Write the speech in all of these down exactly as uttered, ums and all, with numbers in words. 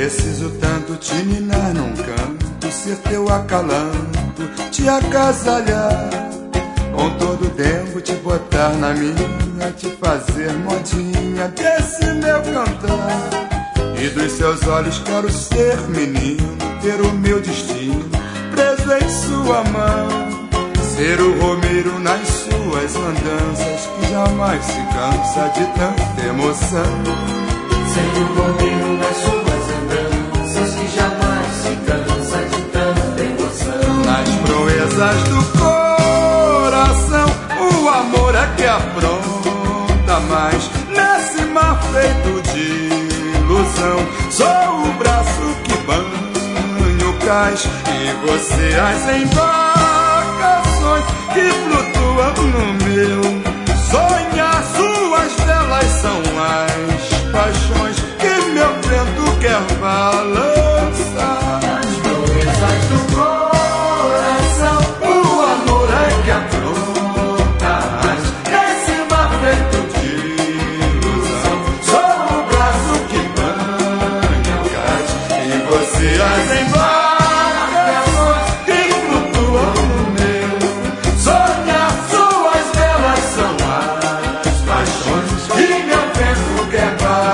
Preciso tanto te ninar num canto, ser teu acalanto, te agasalhar, com todo o dengo te botar na minha, te fazer modinha desse meu cantar. E dos seus olhos quero ser menino, ter o meu destino preso em sua mão, ser o romeiro nas suas andanças que jamais se cansa de tanta emoção. Ser o romeiro nas suas andanças que jamais se cansa de tanta emoção. Nas proezas do coração o amor é que apronta, mas nesse mar feito de ilusão sou o braço que banha o cais e você as embarcações que flutuam no meu sonhar. Suas velas são as paixões que meu vento quer balançar. Nas proezas do coração o amor é que apronta, mas nesse mar feito de ilusão sou o braço que banha o cais e você as embarcações que flutuam no meu sonhar. Suas velas são as paixões que meu vento quer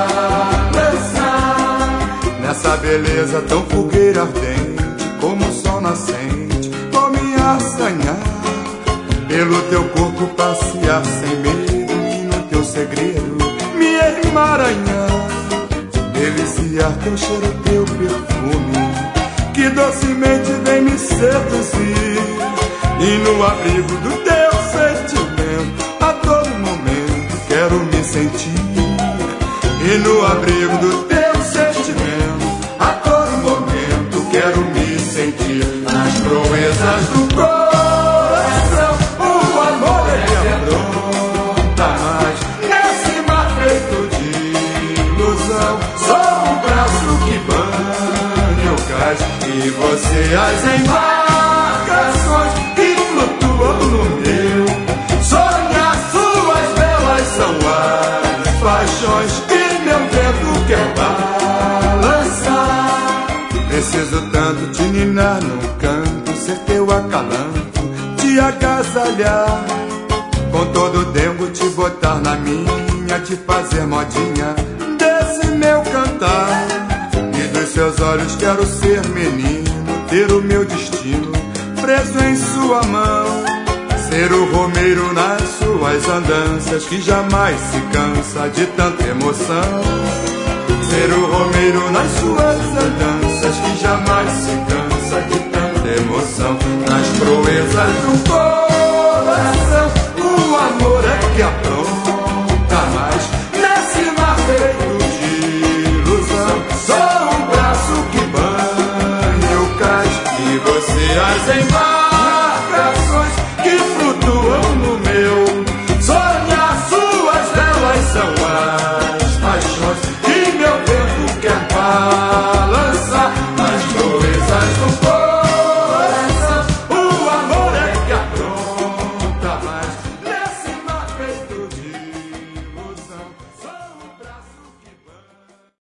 balançar. Nessa beleza tão fogueira ardente como o sol nascente, vou me assanhar, pelo teu corpo passear sem medo e no teu segredo me emaranhar, deliciar teu cheiro, teu perfume que docemente vem me seduzir, e no abrigo do teu sentimento a todo momento quero me sentir, e no abrigo do teu sentimento a todo momento quero me sentir. Nas proezas do coração o amor é que apronta, mas nesse mar feito de ilusão sou o braço que banha o cais e você as embarcações que flutuam no meu sonhar. Suas velas são as paixões que meu vento quer balançar. Preciso tanto te ninar num canto, ser teu acalanto, te agasalhar, com todo o dengo te botar na minha, te fazer modinha desse meu cantar. E dos seus olhos quero ser menino, ter o meu destino preso em sua mão, ser o romeiro nas suas andanças que jamais se cansa de tanta emoção, ser o romeiro nas suas andanças que jamais se cansa de tanta emoção. Nas proezas do coração o amor é que apronta, mas nesse mar feito de ilusão sou o braço que banha o cais e você as embarca.